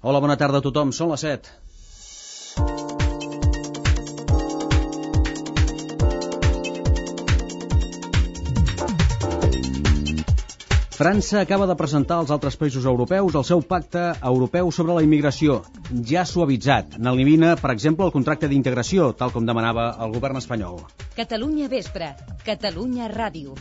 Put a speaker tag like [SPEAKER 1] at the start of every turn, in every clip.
[SPEAKER 1] Hola, bona tarda a tothom. Són les 7. França acaba de presentar als altres països europeus el seu pacte europeu sobre la immigració, ja suavitzat. N'elimina, per exemple, el contracte d'integració, tal com demanava el govern espanyol.
[SPEAKER 2] Catalunya Vespre, Catalunya Ràdio.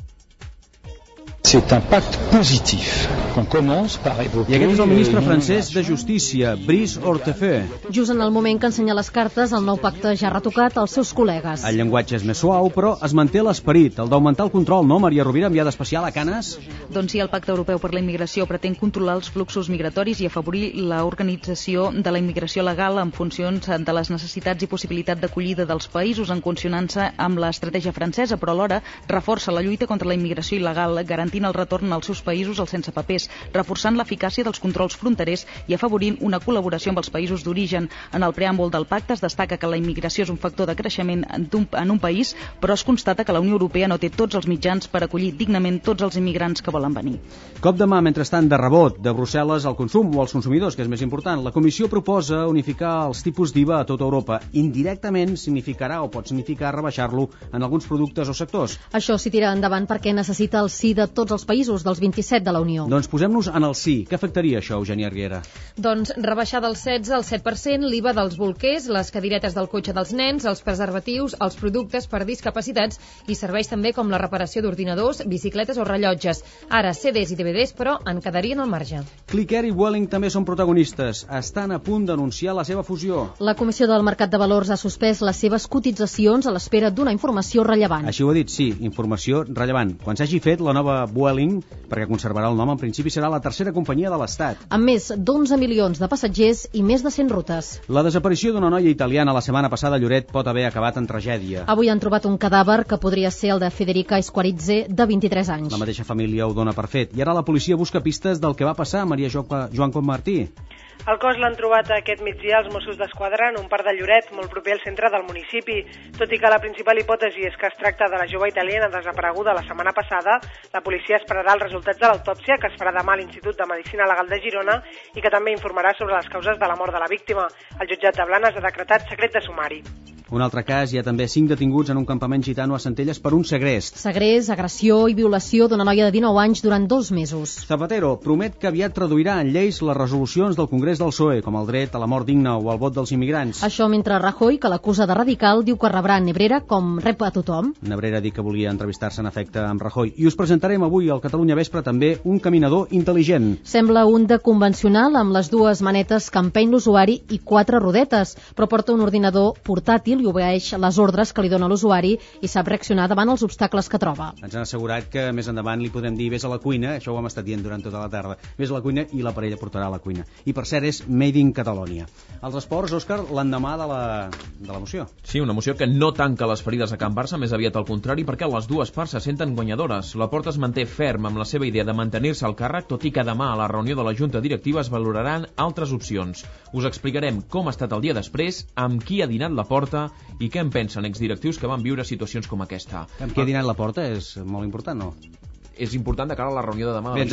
[SPEAKER 3] C'est un pacte positif qu'on commence par évoquer.
[SPEAKER 1] I aquest és el ministre francès de Justícia, Brice Hortefeux.
[SPEAKER 4] Just en el moment que ensenya les cartes, el nou pacte ja ha retocat als seus col·legues.
[SPEAKER 1] El llenguatge és més suau, però es manté l'esperit, el d'augmentar el control, no, Maria Rovira, enviada especial a Canes?
[SPEAKER 5] Doncs sí, el Pacte Europeu per la Immigració pretén controlar els fluxos migratoris i afavorir l'organització de la immigració legal en funcions de les necessitats i possibilitat d'acollida dels països en consonància amb l'estratègia francesa, però alhora reforça la lluita contra la immigració il·legal, garantint el retorn als seus països als sense papers, reforçant l'eficàcia dels controls fronterers i afavorint una col·laboració amb els països d'origen. En el preàmbul del pacte es destaca que la immigració és un factor de creixement en un país, però es constata que la Unió Europea no té tots els mitjans per acollir dignament tots els immigrants que volen venir.
[SPEAKER 1] Cop de mà, mentrestant, de rebot de Brussel·les al consum o als consumidors, que és més important. La Comissió proposa unificar els tipus d'IVA a tota Europa. Indirectament significarà o pot significar rebaixar-lo en alguns productes o sectors.
[SPEAKER 4] Això s'hi tira endavant perquè necessita el sí de tots els països, dels 27 de la Unió.
[SPEAKER 1] Doncs posem-nos en el sí. Què afectaria això, Eugènia Riera?
[SPEAKER 6] Doncs rebaixar del 16 al 7% l'IVA dels bolquers, les cadiretes del cotxe dels nens, els preservatius, els productes per discapacitats i serveis també com la reparació d'ordinadors, bicicletes o rellotges. Ara, CDs i DVDs, però en quedarien al marge.
[SPEAKER 1] Clicker i Vueling també són protagonistes. Estan a punt d'anunciar la seva fusió.
[SPEAKER 4] La Comissió del Mercat de Valors ha suspès les seves cotitzacions a l'espera d'una informació rellevant.
[SPEAKER 1] Així ho ha dit, sí, informació rellevant. Quan s'hagi fet la nova Vueling, perquè conservarà el nom, en principi serà la tercera companyia de l'Estat.
[SPEAKER 4] Amb més d'11 milions de passatgers i més de 100 rutes.
[SPEAKER 1] La desaparició d'una noia italiana la setmana passada a Lloret pot haver acabat en tragèdia.
[SPEAKER 4] Avui han trobat un cadàver que podria ser el de Federica Esquaritze, de 23 anys.
[SPEAKER 1] La mateixa família ho dona per fet. I ara la policia busca pistes del que va passar a Maria Joan Commartí.
[SPEAKER 7] El cos l'han trobat aquest migdia els Mossos d'Esquadra en un parc de Lloret, molt proper al centre del municipi. Tot i que la principal hipòtesi és que es tracta de la jove italiana desapareguda la setmana passada, la policia esperarà els resultats de l'autòpsia que es farà demà a l'Institut de Medicina Legal de Girona i que també informarà sobre les causes de la mort de la víctima. El jutjat de Blanes ha decretat secret de sumari.
[SPEAKER 1] Un altre cas, hi ha també 5 detinguts en un campament gitano a Centelles per un segrest.
[SPEAKER 4] Segrest, agressió i violació d'una noia de 19 anys durant 2 mesos.
[SPEAKER 1] Zapatero promet que aviat traduirà en lleis les resolucions del Congrés del PSOE, com el dret a la mort digna o al vot dels immigrants.
[SPEAKER 4] Això mentre Rajoy, que l'acusa de radical, diu que rebrà Nebrera com rep a tothom.
[SPEAKER 1] Nebrera ha dit que volia entrevistar-se en efecte amb Rajoy. I us presentarem avui al Catalunya Vespre també un caminador intel·ligent.
[SPEAKER 4] Sembla un de convencional amb les dues manetes que empeny l'usuari i 4 rodetes, però porta un ordinador portàtil i obeeix les ordres que li dona l'usuari i sap reaccionar davant els obstacles que troba.
[SPEAKER 1] Ens han assegurat que més endavant li podem dir vés a la cuina, això ho hem estat dient durant tota la tarda, vés a la cuina i l'aparell portarà a la cuina. I per cert és Made in Catalonia. Els esports, Òscar, l'endemà de la moció.
[SPEAKER 8] Sí, una moció que no tanca les ferides a Can Barça, més aviat al contrari, perquè les dues parts se senten guanyadores. La Porta es manté ferm amb la seva idea de mantenir-se al càrrec, tot i que demà a la reunió de la Junta Directiva es valoraran altres opcions. Us explicarem com ha estat el dia després, amb qui ha dinat la Porta i què en pensen exdirectius que van viure situacions com aquesta.
[SPEAKER 1] Amb qui ha dinat la Porta és molt important, no?
[SPEAKER 8] És important de cara a la reunió de demà.
[SPEAKER 1] Bé, ens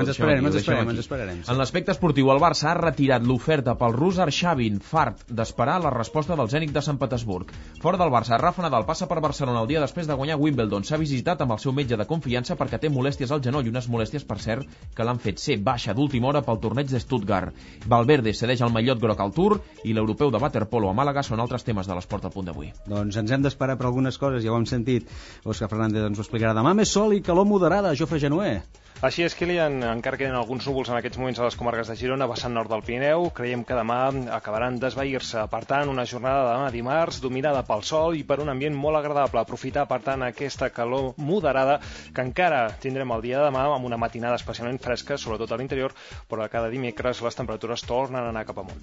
[SPEAKER 1] esperarem.
[SPEAKER 8] En l'aspecte esportiu, el Barça ha retirat l'oferta pel rus Arshavin, fart d'esperar la resposta del Zenit de Sant Petersburg. Fora del Barça, Rafa Nadal passa per Barcelona el dia després de guanyar Wimbledon. S'ha visitat amb el seu metge de confiança perquè té molèsties al genoll, unes molèsties, per cert, que l'han fet ser baixa d'última hora pel torneig de Stuttgart. Valverde cedeix el mallot groc al Tour i l'europeu de waterpolo a Màlaga són altres temes de l'esport al punt d'avui.
[SPEAKER 1] Doncs ens hem d'esperar per algunes coses, ja ho hem sentit. Òscar Fernández ens ho explicarà demà. Més sol i calor moderada, Jofre Genoé.
[SPEAKER 9] Així és, Kilian, encara queden alguns núvols en aquests moments a les comarques de Girona, vessant nord del Pirineu. Creiem que demà acabaran d'esvair-se. Per tant, una jornada de demà dimarts dominada pel sol i per un ambient molt agradable. Aprofitar, per tant, aquesta calor moderada que encara tindrem el dia de demà amb una matinada especialment fresca, sobretot a l'interior, però cada dimecres les temperatures tornen a anar cap amunt.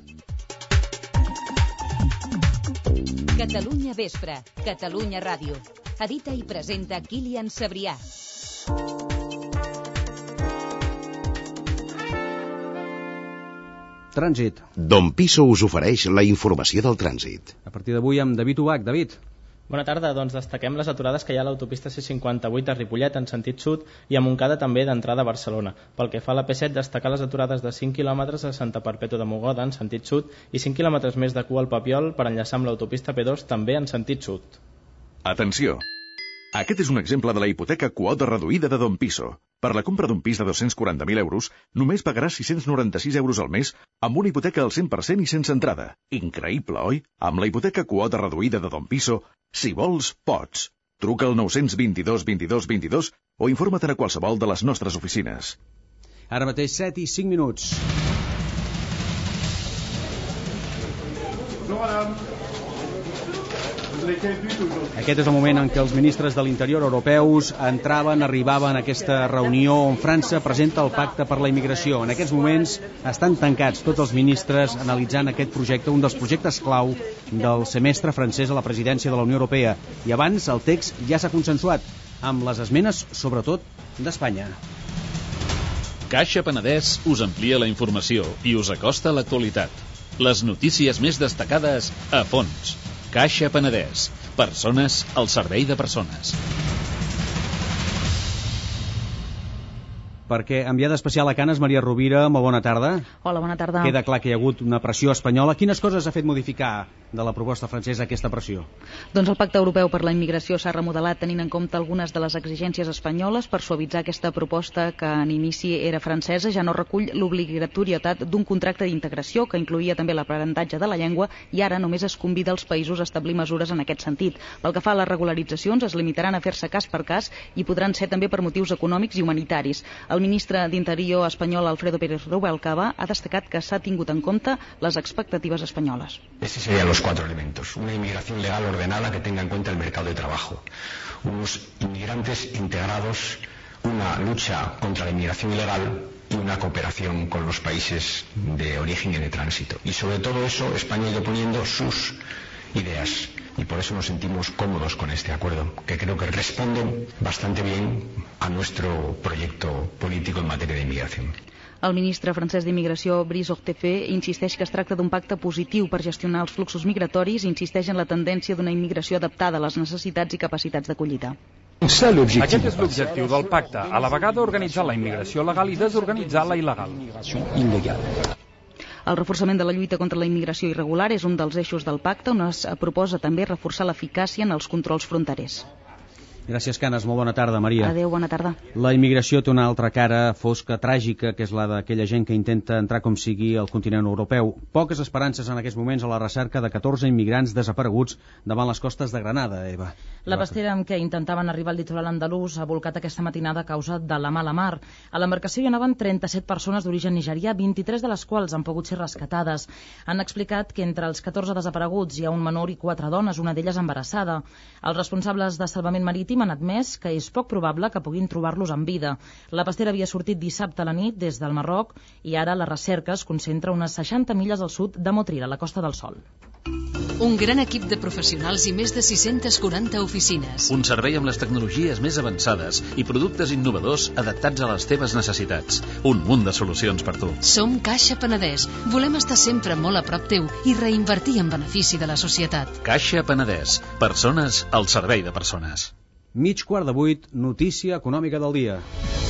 [SPEAKER 2] Catalunya Vespre, Catalunya Ràdio. Edita i presenta Kilian Sabrià.
[SPEAKER 1] Trànsit.
[SPEAKER 10] Don Piso us ofereix la informació del trànsit.
[SPEAKER 1] A partir d'avui amb David Ubach. David.
[SPEAKER 10] Bona tarda, doncs destaquem les aturades que hi ha a l'autopista C58 de Ripollet en sentit sud i a Montcada també d'entrada a Barcelona. Pel que fa a la P7, destacar les aturades de 5 km a Santa Perpètua de Mogoda en sentit sud i 5 km més de cua al Papiol per enllaçar amb l'autopista P2 també en sentit sud.
[SPEAKER 11] Atenció! Aquest és un exemple de la hipoteca quota reduïda de Don Piso. Per la compra d'un pis de 240.000 euros, només pagaràs 696 euros al mes amb una hipoteca al 100% i sense entrada. Increïble, oi? Amb la hipoteca quota reduïda de Don Piso, si vols, pots. Truca al 922 22 22 o informa't a qualsevol de les nostres oficines.
[SPEAKER 1] Ara mateix 7 i 5 minuts. Aquest és el moment en què els ministres de l'Interior europeus arribaven a aquesta reunió on França presenta el pacte per la immigració. En aquests moments estan tancats tots els ministres analitzant aquest projecte, un dels projectes clau del semestre francès a la presidència de la Unió Europea. I abans el text ja s'ha consensuat, amb les esmenes, sobretot, d'Espanya.
[SPEAKER 12] Caixa Penedès us amplia la informació i us acosta a l'actualitat. Les notícies més destacades a fons. Caixa Penedès. Persones al servei de persones.
[SPEAKER 1] Perquè enviada especial a Canes, Maria Rovira, molt bona tarda.
[SPEAKER 5] Hola, bona tarda.
[SPEAKER 1] Queda clar que hi ha hagut una pressió espanyola. Quines coses ha fet modificar de la proposta francesa aquesta pressió?
[SPEAKER 5] Doncs el Pacte Europeu per la Immigració s'ha remodelat tenint en compte algunes de les exigències espanyoles per suavitzar aquesta proposta que en inici era francesa. Ja no recull l'obligatorietat d'un contracte d'integració que incloïa també l'aprenentatge de la llengua i ara només es convida als països a establir mesures en aquest sentit. Pel que fa a les regularitzacions, es limitaran a fer-se cas per cas i podran ser també per motius econòmics i humanitaris. El ministre d'Interior espanyol, Alfredo Pérez Rubalcaba, ha destacat que s'ha tingut en compte les expectatives espanyoles.
[SPEAKER 13] Estos serían los 4 elementos. Una inmigración legal ordenada que tenga en cuenta el mercado de trabajo. Unos inmigrantes integrados, una lucha contra la inmigración ilegal y una cooperación con los países de origen y de tránsito. Y sobre todo eso, España ha ido poniendo sus ideas. Y por eso nos sentimos cómodos con este acuerdo, que creo que responde bastante bien a nuestro proyecto político en materia de inmigración.
[SPEAKER 5] El ministre francès d'Immigració, Brice Hortefeux, insisteix que es tracta d'un pacte positiu per gestionar els fluxos migratoris i insisteix en la tendència d'una immigració adaptada a les necessitats i capacitats d'acollida.
[SPEAKER 14] Aquest és l'objectiu del pacte, a la vegada organitzar la immigració legal i desorganitzar la il·legal.
[SPEAKER 5] El reforçament de la lluita contra la immigració irregular és un dels eixos del pacte, on es proposa també reforçar l'eficàcia en els controls fronterers.
[SPEAKER 1] Gràcies, Canes. Molt bona tarda, Maria.
[SPEAKER 5] Adéu, bona tarda.
[SPEAKER 1] La immigració té una altra cara fosca, tràgica, que és la d'aquella gent que intenta entrar com sigui al continent europeu. Poques esperances en aquests moments a la recerca de 14 immigrants desapareguts davant les costes de Granada, Eva.
[SPEAKER 15] La pastera amb què intentaven arribar al litoral andalús ha volcat aquesta matinada a causa de la mala mar. A l'embarcació hi anaven 37 persones d'origen nigerià, 23 de les quals han pogut ser rescatades. Han explicat que entre els 14 desapareguts hi ha un menor i 4 dones, una d'elles embarassada. Els responsables de salvament marítim han admès que és poc probable que puguin trobar-los en vida. La pastera havia sortit dissabte a la nit des del Marroc i ara la recerca es concentra unes 60 milles al sud de Motril, a la Costa del Sol.
[SPEAKER 2] Un gran equip de professionals i més de 640 oficines.
[SPEAKER 12] Un servei amb les tecnologies més avançades i productes innovadors adaptats a les teves necessitats. Un munt de solucions per tu.
[SPEAKER 2] Som Caixa Penedès. Volem estar sempre molt a prop teu i reinvertir en benefici de la societat.
[SPEAKER 12] Caixa Penedès. Persones al servei de persones.
[SPEAKER 1] 7:45, notícia econòmica del dia.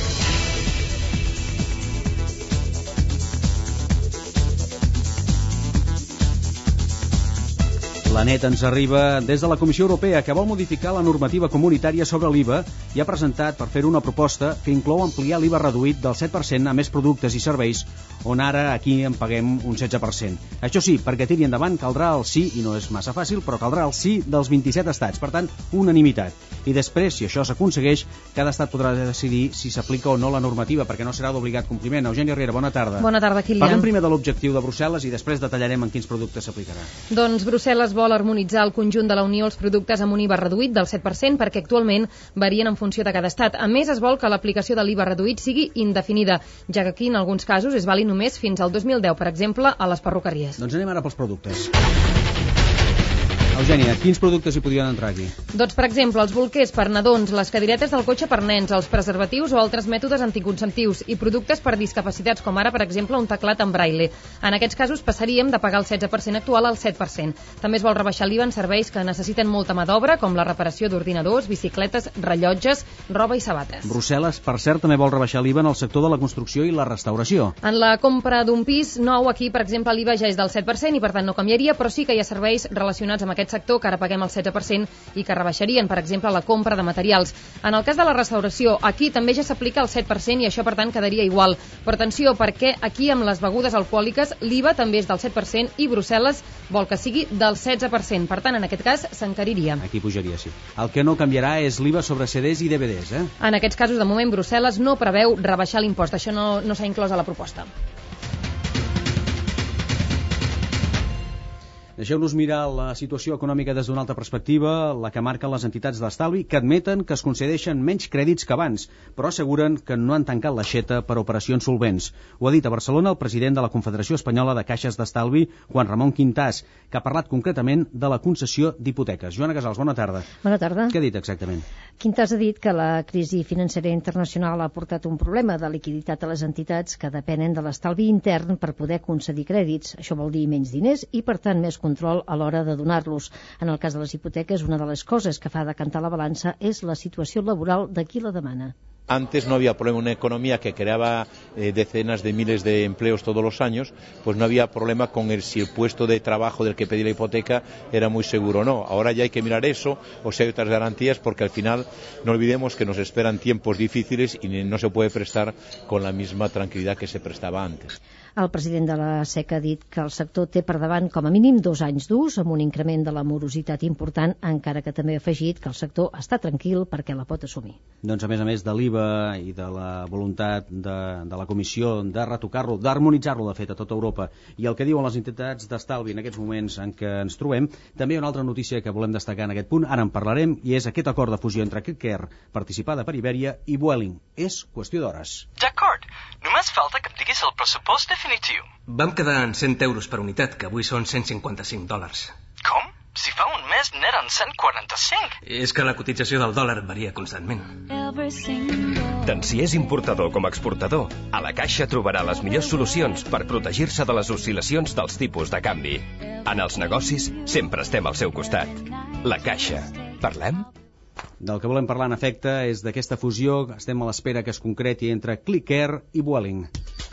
[SPEAKER 1] La net ens arriba des de la Comissió Europea, que vol modificar la normativa comunitària sobre l'IVA i ha presentat per fer una proposta que inclou ampliar l'IVA reduït del 7% a més productes i serveis, on ara aquí en paguem un 16%. Això sí, perquè tiri endavant caldrà el sí, i no és massa fàcil, però caldrà el sí dels 27 estats, per tant, unanimitat. I després, si això s'aconsegueix, cada estat podrà decidir si s'aplica o no la normativa, perquè no serà d'obligat compliment. Eugènia Riera, bona tarda.
[SPEAKER 6] Bona tarda, Kilian.
[SPEAKER 1] Parlem primer de l'objectiu de Brussel·les i després detallarem en quins productes s'aplicarà.
[SPEAKER 6] Doncs Brussel·les vol harmonitzar el conjunt de la Unió els productes amb un IVA reduït del 7% perquè actualment varien en funció de cada estat. A més, es vol que l'aplicació de l'IVA reduït sigui indefinida, ja que aquí en alguns casos és vàlid només fins al 2010, per exemple, a les perruqueries.
[SPEAKER 1] Doncs anem ara pels productes. Eugènia, quins productes hi podien entrar aquí?
[SPEAKER 6] Doncs, per exemple, els bolquers per nadons, les cadiretes del cotxe per nens, els preservatius o altres mètodes anticonceptius i productes per discapacitats, com ara, per exemple, un teclat en braille. En aquests casos passaríem de pagar el 16% actual al 7%. També es vol rebaixar l'IVA en serveis que necessiten molta mà d'obra, com la reparació d'ordinadors, bicicletes, rellotges, roba i sabates.
[SPEAKER 1] Brussel·les, per cert, també vol rebaixar l'IVA en el sector de la construcció i la restauració.
[SPEAKER 6] En la compra d'un pis nou, aquí, per exemple, l'IVA ja és del 7% i, per tant, no canviaria, però sí que hi ha serveis relacionats amb aquest sector que ara paguem el 16% i que rebaixarien, per exemple, la compra de materials. En el cas de la restauració, aquí també ja s'aplica el 7% i això, per tant, quedaria igual. Però atenció, perquè aquí amb les begudes alcohòliques l'IVA també és del 7% i Brussel·les vol que sigui del 16%. Per tant, en aquest cas, s'encariria.
[SPEAKER 1] Aquí pujaria, sí. El que no canviarà és l'IVA sobre CDs i DVDs, eh?
[SPEAKER 6] En aquests casos, de moment, Brussel·les no preveu rebaixar l'impost. Això no s'ha inclòs a la proposta.
[SPEAKER 1] Deixeu-nos mirar la situació econòmica des d'una altra perspectiva, la que marquen les entitats d'estalvi, que admeten que es concedeixen menys crèdits que abans, però asseguren que no han tancat l'aixeta per operacions solvents. Ho ha dit a Barcelona el president de la Confederació Espanyola de Caixes d'Estalvi, Juan Ramon Quintàs, que ha parlat concretament de la concessió d'hipoteques. Joana Casals, bona tarda.
[SPEAKER 16] Bona tarda.
[SPEAKER 1] Què ha dit exactament?
[SPEAKER 16] Quintàs ha dit que la crisi financera internacional ha portat un problema de liquiditat a les entitats que depenen de l'estalvi intern per poder concedir crèdits. Això vol dir menys diners i, per tant, més control a l'hora de donar-los. En el cas de les hipoteques, una de les coses que fa decantar la balança és la situació laboral de qui la demana.
[SPEAKER 17] Antes no había problema, una economía que creaba decenas de miles de empleos todos los años, pues no había problema con si el puesto de trabajo del que pedía la hipoteca era muy seguro o no. Ahora ya hay que mirar eso, o si hay otras garantías, porque al final no olvidemos que nos esperan tiempos difíciles y no se puede prestar con la misma tranquilidad que se prestaba antes.
[SPEAKER 16] El president de la SEC ha dit que el sector té per davant com a mínim 2 anys durs amb un increment de la morositat important, encara que també ha afegit que el sector està tranquil perquè la pot assumir.
[SPEAKER 1] Doncs a més de l'IVA i de la voluntat de la Comissió de retocar-lo, d'harmonitzar-lo, de fet, a tota Europa, i el que diuen les entitats d'estalvi en aquests moments en què ens trobem, també hi ha una altra notícia que volem destacar en aquest punt, ara en parlarem, i és aquest acord de fusió entre Clicker, participada per Iberia, i Vueling. És qüestió d'hores.
[SPEAKER 18] D'acord, només falta que em diguis el pressupost definitiu.
[SPEAKER 19] Vam quedar en 100 euros per unitat, que avui són $155.
[SPEAKER 18] Com? Si fa un mes n'eren 145.
[SPEAKER 19] És que la cotització del dòlar varia constantment.
[SPEAKER 20] Tant si és importador com exportador, a la Caixa trobarà les millors solucions per protegir-se de les oscil·lacions dels tipus de canvi. En els negocis sempre estem al seu costat. La Caixa. Parlem?
[SPEAKER 1] Del que volem parlar en efecte és d'aquesta fusió. Estem a l'espera que es concreti entre Clicker i Vueling.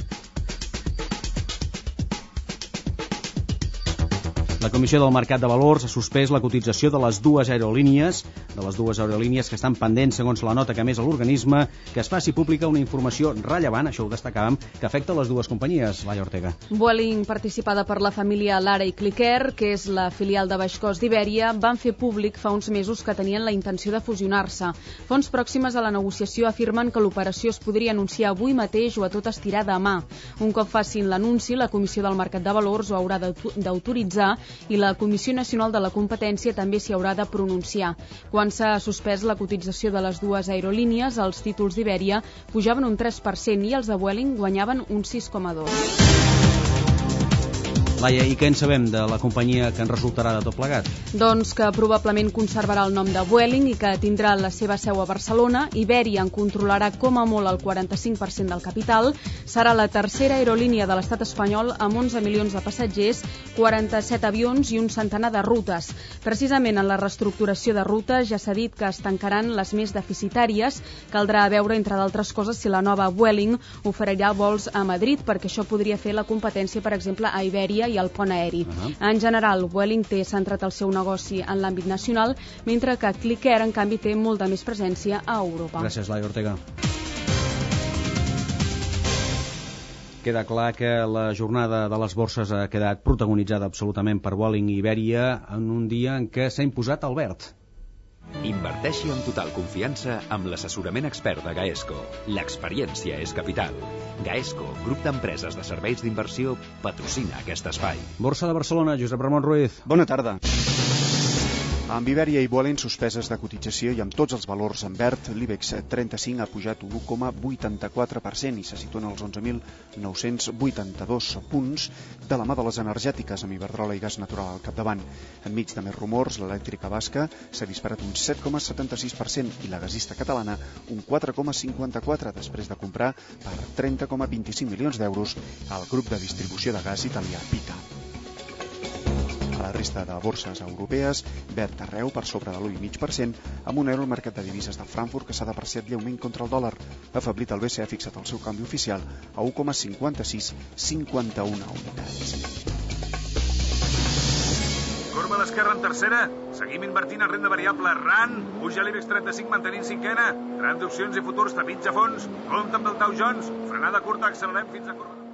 [SPEAKER 1] La Comissió del Mercat de Valors ha suspès la cotització de les dues aerolínies que estan pendents, segons la nota que ha emès l'organisme, que es faci pública una informació rellevant, això ho destacàvem, que afecta les dues companyies. Laia Ortega.
[SPEAKER 21] Vueling, participada per la família Lara i Clicker, que és la filial de Baix Cost d'Ibèria, van fer públic fa uns mesos que tenien la intenció de fusionar-se. Fonts pròximes a la negociació afirmen que l'operació es podria anunciar avui mateix o a tot estirar demà. Un cop facin l'anunci, la Comissió del Mercat de Valors ho haurà d'autoritzar i la Comissió Nacional de la Competència també s'hi haurà de pronunciar. Quan s'ha suspès la cotització de les dues aerolínies, els títols d'Ibèria pujaven un 3% i els de Vueling guanyaven un 6,2%.
[SPEAKER 1] Laia, i què en sabem de la companyia que en resultarà de tot plegat?
[SPEAKER 21] Doncs que probablement conservarà el nom de Vueling i que tindrà la seva seu a Barcelona. Ibèria en controlarà com a molt el 45% del capital. Serà la tercera aerolínia de l'estat espanyol amb 11 milions de passatgers, 47 avions i un centenar de rutes. Precisament en la reestructuració de rutes ja s'ha dit que es tancaran les més deficitàries. Caldrà veure, entre d'altres coses, si la nova Vueling oferirà vols a Madrid, perquè això podria fer la competència, per exemple, a Ibèria i al pont aeri. En general, Vueling té centrat el seu negoci en l'àmbit nacional, mentre que Clicker, en canvi, té molta més presència a Europa.
[SPEAKER 1] Gràcies, Laia Ortega. Queda clar que la jornada de les borses ha quedat protagonitzada absolutament per Vueling i Ibèria en un dia en què s'ha imposat el verd.
[SPEAKER 22] Inverteixi amb total confiança amb l'assessorament expert de Gaesco. L'experiència és capital. Gaesco, grup d'empreses de serveis d'inversió, patrocina aquest espai.
[SPEAKER 1] Borsa de Barcelona, Josep Ramon Ruiz.
[SPEAKER 23] Bona tarda.
[SPEAKER 3] Amb Iberia i Vueling suspeses de cotització i amb tots els valors en verd, l'IBEX 35 ha pujat un 1,84% i se situen als 11.982 punts de la mà de les energètiques, amb Iberdrola i Gas Natural al capdavant. Enmig de més rumors, l'elèctrica basca s'ha disparat un 7,76% i la gasista catalana un 4,54% després de comprar per 30,25 milions d'euros al grup de distribució de gas italià Pita. A la resta de borses europees, verd arreu per sobre de l'1,5%, amb un euro al mercat de divises de Frankfurt que s'ha depreciat lleument contra el dòlar. Afeblit, el BCE ha fixat el seu canvi oficial a 1,5651 unitats.
[SPEAKER 7] Corba d'esquerra en tercera. Seguim invertint en renda variable. RAN. Puja l'IBEX 35 mantenint cinquena. Tram d'opcions i futurs tapits a fons. Compte amb el Dow Jones. Frenada curta, accelerem fins a corba.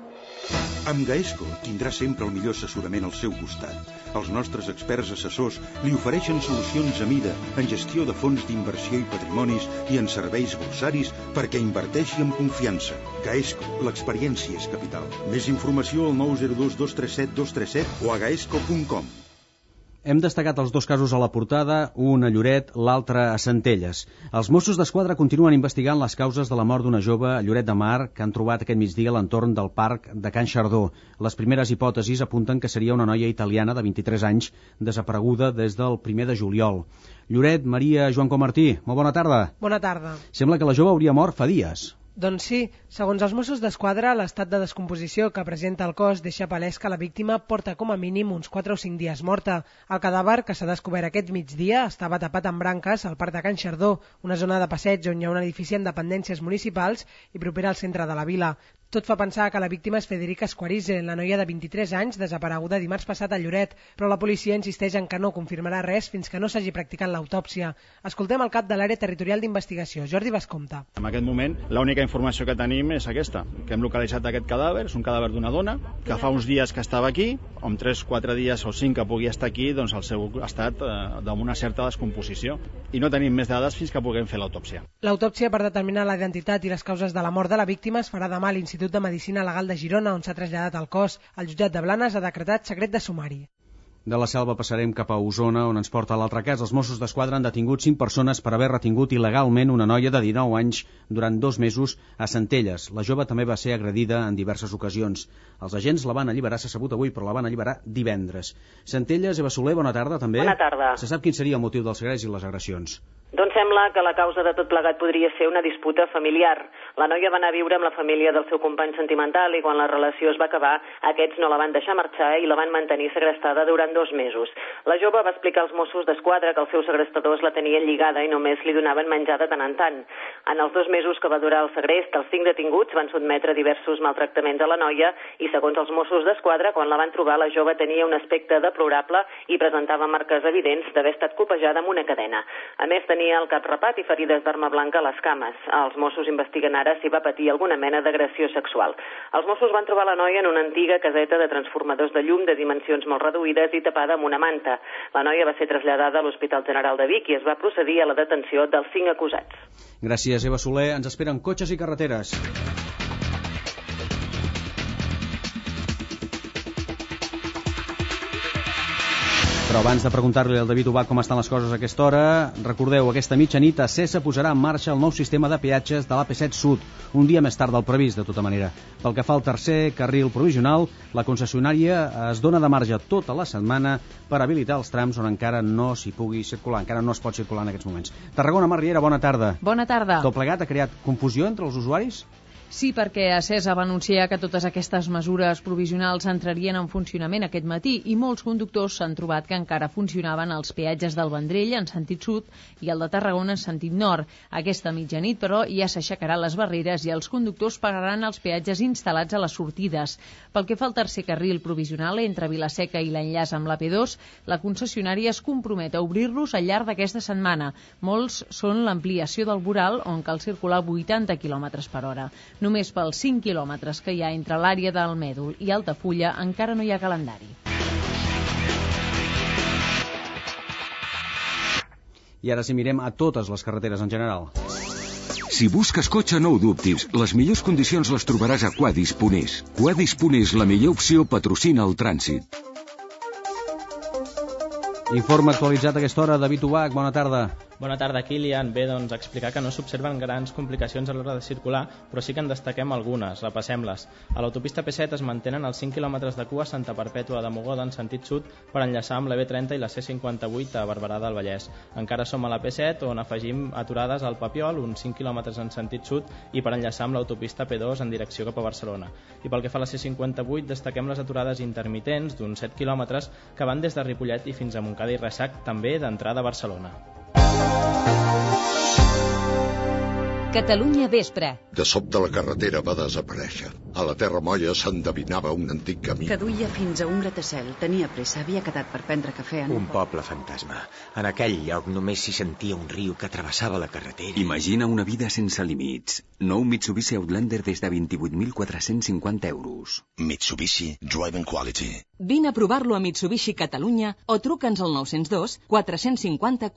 [SPEAKER 23] Amb Gaesco tindrà sempre el millor assessorament al seu costat. Els nostres experts assessors li ofereixen solucions a mida en gestió de fons d'inversió i patrimonis i en serveis borsaris perquè inverteixi amb confiança. Gaesco, l'experiència és capital. Més informació al 902 237 237 o a gaesco.com.
[SPEAKER 1] Hem destacat els dos casos a la portada, un a Lloret, l'altre a Centelles. Els Mossos d'Esquadra continuen investigant les causes de la mort d'una jove a Lloret de Mar que han trobat aquest migdia a l'entorn del parc de Can Xardó. Les primeres hipòtesis apunten que seria una noia italiana de 23 anys desapareguda des del 1 de juliol. Lloret, Maria Joan Comartí, molt bona tarda.
[SPEAKER 24] Bona tarda.
[SPEAKER 1] Sembla que la jove hauria mort fa dies.
[SPEAKER 24] Doncs sí, segons els Mossos d'Esquadra, l'estat de descomposició que presenta el cos deixa palès que la víctima porta com a mínim uns 4 o 5 dies morta. El cadàver, que s'ha descobert aquest migdia, estava tapat amb branques al parc de Can Xardó, una zona de passeig on hi ha un edifici amb dependències municipals i propera al centre de la vila. Tot fa pensar que la víctima és Federica Esquarize, la noia de 23 anys desapareguda dimarts passat a Lloret, però la policia insisteix en que no confirmarà res fins que no s'hagi practicat l'autòpsia. Escoltem el cap de l'àrea territorial d'investigació, Jordi Bascompte.
[SPEAKER 25] En aquest moment, l'única informació que tenim és aquesta, que hem localitzat aquest cadàver, és un cadàver d'una dona, que fa uns dies que estava aquí, amb 3, 4 dies o 5 que pugui estar aquí, doncs el seu estat d'una certa descomposició. I no tenim més dades fins que puguem fer l'autòpsia.
[SPEAKER 24] L'autòpsia per determinar la identitat i les causes de la mort de la víctima es farà demà a l'Institut de Medicina Legal de Girona, on s'ha traslladat el cos. El jutjat de Blanes ha decretat secret de sumari.
[SPEAKER 1] De la Selva passarem cap a Osona, on ens porta l'altre cas. Els Mossos d'Esquadra han detingut 5 persones per haver retingut il·legalment una noia de 19 anys durant 2 mesos a Centelles. La jove també va ser agredida en diverses ocasions. Els agents la van alliberar, s'ha sabut avui, però la van alliberar divendres. Centelles, Eva Soler, bona tarda també.
[SPEAKER 26] Bona tarda.
[SPEAKER 1] Se sap quin seria el motiu dels segrets i les agressions?
[SPEAKER 26] Doncs sembla que la causa de tot plegat podria ser una disputa familiar. La noia va anar a viure amb la família del seu company sentimental i quan la relació es va acabar, aquests no la van deixar marxar i la van mantenir segrestada durant 2 mesos. La jove va explicar als Mossos d'Esquadra que els seus segrestadors la tenien lligada i només li donaven menjar de tant en tant. En els 2 mesos que va durar el segrest, els 5 detinguts van sotmetre diversos maltractaments a la noia i, segons els Mossos d'Esquadra, quan la van trobar, la jove tenia un aspecte deplorable i presentava marques evidents d'haver estat copejada amb una cadena. A més, tenia el cap rapat i ferides d'arma blanca a les cames. Els Mossos investiguen ara si va patir alguna mena d'agressió sexual. Els Mossos van trobar la noia en una antiga caseta de transformadors de llum de dimensions molt reduïdes i tapada amb una manta. La noia va ser traslladada a l'Hospital General de Vic i es va procedir a la detenció dels 5 acusats.
[SPEAKER 1] Gràcies, Eva Soler. Ens esperen cotxes i carreteres. Però abans de preguntar-li al David Ubach com estan les coses a aquesta hora, recordeu, aquesta mitjanit a Cessa posarà en marxa el nou sistema de peatges de l'AP7 Sud, un dia més tard del previst, de tota manera. Pel que fa al tercer carril provisional, la concessionària es dona de marge tota la setmana per habilitar els trams on encara no s'hi pugui circular, encara no es pot circular en aquests moments. Tarragona, Mar Riera, bona tarda.
[SPEAKER 6] Bona tarda.
[SPEAKER 1] Tot plegat ha creat confusió entre els usuaris?
[SPEAKER 6] Sí, perquè Acesa va anunciar que totes aquestes mesures provisionals entrarien en funcionament aquest matí i molts conductors s'han trobat que encara funcionaven els peatges del Vendrell en sentit sud i el de Tarragona en sentit nord. Aquesta mitjanit, però, ja s'aixecaran les barreres i els conductors pagaran els peatges instal·lats a les sortides. Pel que fa al tercer carril provisional entre Vilaseca i l'enllaç amb l'AP2, la concessionària es compromet a obrir-los al llarg d'aquesta setmana. Molts són l'ampliació del voral, on cal circular 80 km per hora. Només pels 5 quilòmetres que hi ha entre l'àrea del Mèdol i Altafulla encara no hi ha calendari.
[SPEAKER 1] I ara si mirem a totes les carreteres en general.
[SPEAKER 27] Si busques cotxe, no ho dubtis. Les millors condicions les trobaràs a Quadis.es. Quadis.es, la millor opció, patrocina el trànsit.
[SPEAKER 1] Informe actualitzat a aquesta hora, David Ubach, bona tarda.
[SPEAKER 4] Bona tarda, Kilian. Bé, doncs explicar que no s'observen grans complicacions a l'hora de circular, però sí que en destaquem algunes, repassem-les. A l'autopista P7 es mantenen els 5 quilòmetres de cua a Santa Perpètua de Mogoda en sentit sud per enllaçar amb la B30 i la C58 a Barberà del Vallès. Encara som a la P7 on afegim aturades al Papiol, uns 5 quilòmetres en sentit sud i per enllaçar amb l'autopista P2 en direcció cap a Barcelona. I pel que fa a la C58 destaquem les aturades intermitents d'uns 7 quilòmetres que van des de Ripollet i fins a Montcada i Reixac, també d'entrada a Barcelona.
[SPEAKER 2] Catalunya Vespre.
[SPEAKER 8] De sobte la carretera va desaparèixer. A la Terra Molla s'endevinava un antic camí.
[SPEAKER 9] Que duia fins a un gratacel. Tenia pressa, havia quedat per prendre cafè en
[SPEAKER 10] un poble fantasma. En aquell lloc només s'hi sentia un riu que travessava la carretera.
[SPEAKER 27] Imagina una vida sense límits. Nou Mitsubishi Outlander des de 28.450 euros.
[SPEAKER 11] Mitsubishi Driving Quality.
[SPEAKER 2] Vine a provar-lo a Mitsubishi Catalunya o truca'ns al 902 450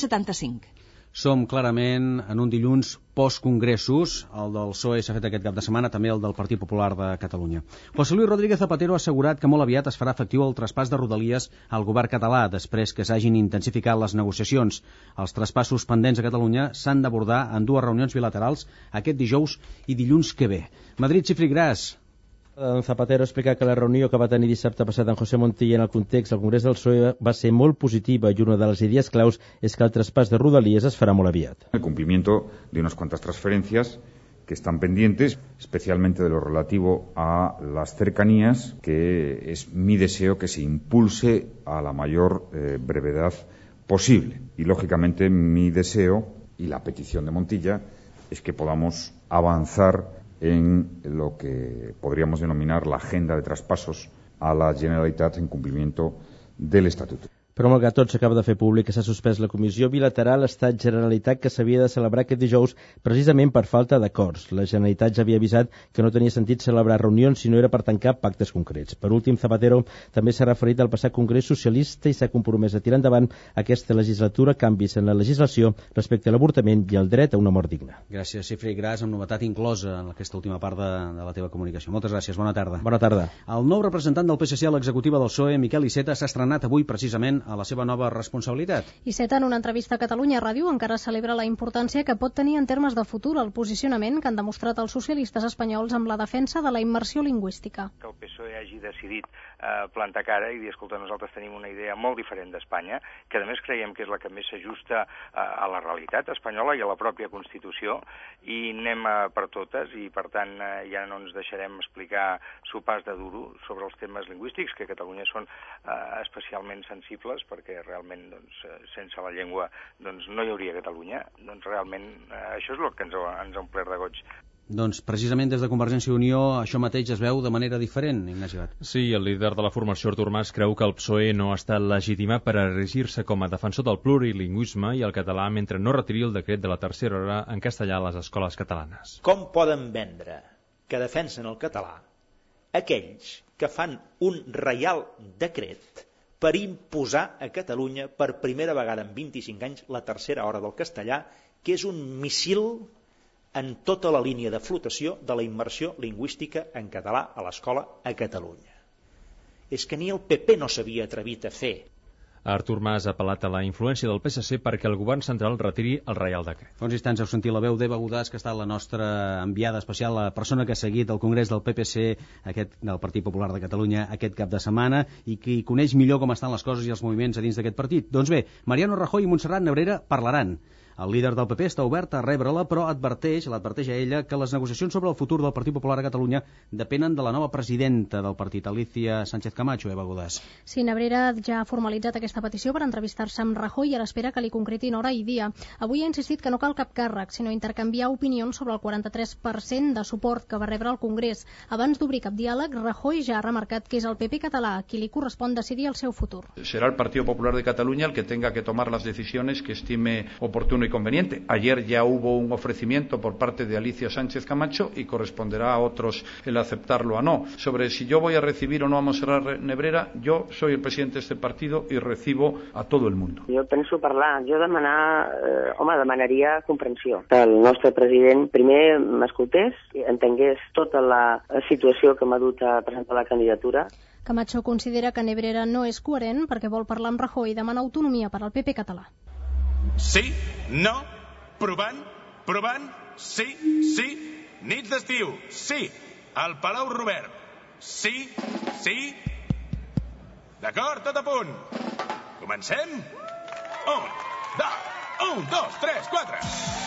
[SPEAKER 2] 475.
[SPEAKER 1] Som clarament en un dilluns post-congressos, el del PSOE s'ha fet aquest cap de setmana, també el del Partit Popular de Catalunya. José Luis Rodríguez Zapatero ha assegurat que molt aviat es farà efectiu el traspàs de Rodalies al govern català, després que s'hagin intensificat les negociacions. Els traspassos pendents a Catalunya s'han d'abordar en dues reunions bilaterals aquest dijous i dilluns que ve. Madrid, xifri gras.
[SPEAKER 13] Zapatero explica que la reunió que va tenir dissabte passat en José Montilla en el context del Congrés del PSOE va ser molt positiva y una de las ideas claus es que el traspàs de Rodalies es farà molt aviat.
[SPEAKER 14] El cumplimiento de unas cuantas transferencias que están pendientes, especialmente de lo relativo a las cercanías, que es mi deseo que se impulse a la mayor brevedad posible. Y, lógicamente, mi deseo y la petición de Montilla es que podamos avanzar en lo que podríamos denominar la agenda de traspasos a la Generalitat en cumplimiento del Estatuto.
[SPEAKER 13] Però malgrat tot s'acaba de fer públic que s'ha suspès la comissió bilateral Estat-Generalitat que s'havia de celebrar aquest dijous precisament per falta d'acords. La Generalitat ja havia avisat que no tenia sentit celebrar reunions si no era per tancar pactes concrets. Per últim, Zapatero també s'ha referit al passat Congrés Socialista i s'ha compromès a tirar endavant aquesta legislatura canvis en la legislació respecte a l'avortament i el dret a una mort digna.
[SPEAKER 1] Gràcies, Xifri Gras, amb novetat inclosa en aquesta última part de la teva comunicació. Moltes gràcies, bona tarda.
[SPEAKER 13] Bona tarda.
[SPEAKER 1] El nou representant del PSC a l'executiva del PSOE, Miquel Iceta, s'ha estrenat avui precisament a la seva nova responsabilitat.
[SPEAKER 28] Iceta, en una entrevista a Catalunya Ràdio, encara celebra la importància que pot tenir en termes de futur el posicionament que han demostrat els socialistes espanyols amb la defensa de la immersió lingüística.
[SPEAKER 29] Que el PSOE hagi decidit plantar cara i dir, escolta, nosaltres tenim una idea molt diferent d'Espanya, que a més creiem que és la que més s'ajusta a la realitat espanyola i a la pròpia Constitució, i anem per totes, i per tant ja no ens deixarem explicar sopars de duro sobre els temes lingüístics, que a Catalunya són especialment sensibles, perquè realment sense la llengua no hi hauria Catalunya. Realment això és el que ens ha omplert de goig.
[SPEAKER 1] Doncs precisament des de Convergència i Unió això mateix es veu de manera diferent, Ignasi Bat.
[SPEAKER 30] Sí, el líder de la formació Artur Mas creu que el PSOE no ha estat legitimat per erigir-se com a defensor del plurilingüisme i el català mentre no retiri el decret de la tercera hora en castellà a les escoles catalanes.
[SPEAKER 31] Com poden vendre que defensen el català aquells que fan un reial decret per imposar a Catalunya per primera vegada en 25 anys la tercera hora del castellà, que és un míssil en tota la línia de flotació de la immersió lingüística en català a l'escola a Catalunya. És que ni el PP no s'havia atrevit a fer.
[SPEAKER 30] Artur Mas ha apel·lat a la influència del PSC perquè el govern central retiri el Reial Decret.
[SPEAKER 1] Fa uns instants heu sentit la veu d'Eva Godàs, que ha estat la nostra enviada especial, la persona que ha seguit el Congrés del PPC, del Partit Popular de Catalunya, aquest cap de setmana, i qui coneix millor com estan les coses i els moviments a dins d'aquest partit. Doncs bé, Mariano Rajoy i Montserrat Nebrera parlaran. El líder del PP està obert a rebre-la, però l'adverteix a ella que les negociacions sobre el futur del Partit Popular a Catalunya depenen de la nova presidenta del partit, Alicia Sánchez Camacho. Eva Godàs.
[SPEAKER 28] Sí, Nebrera ja ha formalitzat aquesta petició per entrevistar-se amb Rajoy i a l'espera que li concretin hora i dia. Avui ha insistit que no cal cap càrrec, sinó intercanviar opinions sobre el 43% de suport que va rebre al Congrés. Abans d'obrir cap diàleg, Rajoy ja ha remarcat que és el PP català a qui li correspon decidir el seu futur.
[SPEAKER 32] Será el Partido Popular de Cataluña el que tenga que tomar las decisiones que estime oportuno y conveniente. Ayer ya hubo un ofrecimiento por parte de Alicia Sánchez Camacho y corresponderá a otros el aceptarlo o no. Sobre si yo voy a recibir o no a Montserrat Nebrera, yo soy el presidente de este partido y recibo a todo el mundo.
[SPEAKER 26] Jo penso parlar, demanaria comprensió. El nostre president primer m'escoltés, entengués tota la situació que m'ha dut a presentar la candidatura.
[SPEAKER 28] Camacho considera que Nebrera no és coherent perquè vol parlar amb Rajoy i demana autonomia per al PP català.
[SPEAKER 3] Sí, no, provant, sí, nits d'estiu, sí, al Palau Robert, sí, d'acord, tot a punt. Comencem? 1, 2, 3, 4.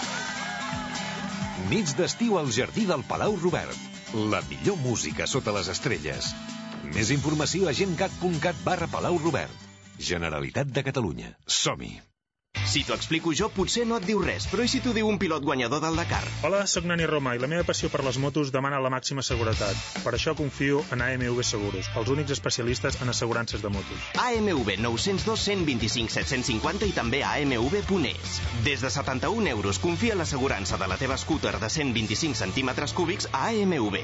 [SPEAKER 5] Nits d'estiu al jardí del Palau Robert. La millor música sota les estrelles. Més informació a gencat.cat/Palau Robert. Generalitat de Catalunya. Som-hi.
[SPEAKER 7] Si t'ho explico jo, potser no et diu res, però i si t'ho diu un pilot guanyador del Dakar?
[SPEAKER 12] Hola, sóc Nani Roma i la meva passió per les motos demana la màxima seguretat. Per això confio en AMV Seguros, els únics especialistes en assegurances de motos.
[SPEAKER 7] AMV 902 125 750 i també a amv.es. Des de 71 euros confia l'assegurança de la teva scooter de 125 centímetres cúbics a AMV.